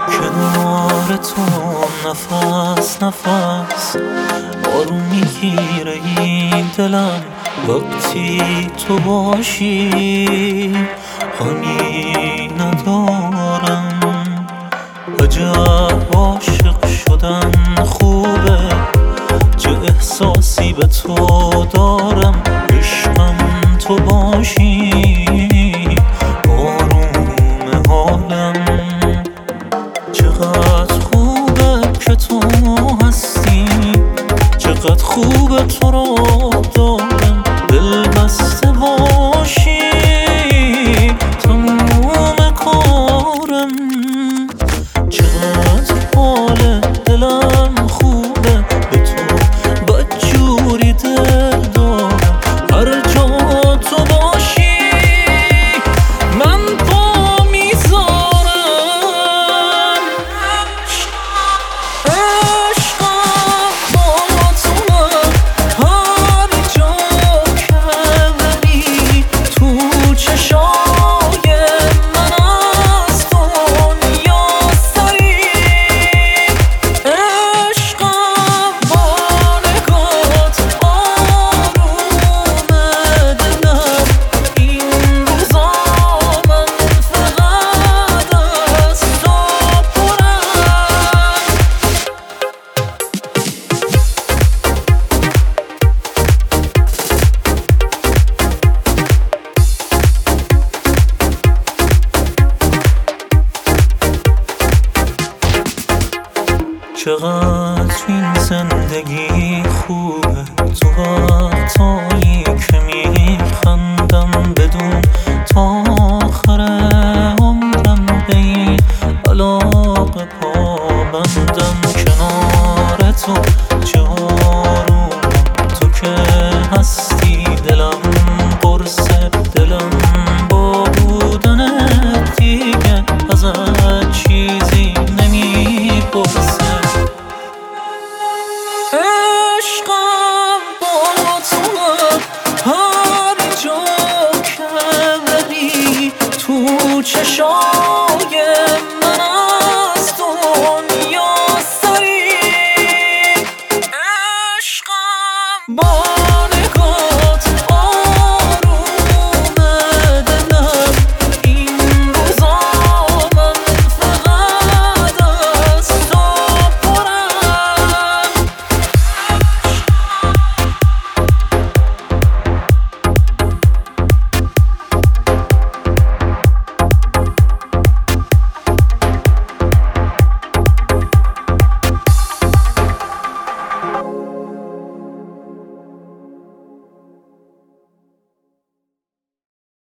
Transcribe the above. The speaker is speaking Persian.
کنار تو نفس نفس آروم میگیره این دلم وقتی تو باشی. غمی ندارم عجب عاشق شدن خوبه، چه احساسی به تو دارم عشقم تو باشی. آروم حالم چقدر خوبه که تو هستی، چقدر خوبه تو رو دارم دل بسته باشی. تموم کارم چقدر حال دلم خوبه، به تو بدجوری دل دارم هر جا تو باشی. من پا میذارم عشقم با تو، هر جا که بری تو چشای من از دنیا سری. عشقم با نگات آروم دلم این روزا من فقط از تو پرم. چقدر این زندگی خوبه، تو وقتایی که میخندم بدون تا آخر عمرم به این علاقه پابندم. کنار تو چه آرومم، تو که هستی دلم قرصه، دلم با بودنت دیگه ازت چیزی نمیپرسه. عشقم با تو هر جا که بری تو چشام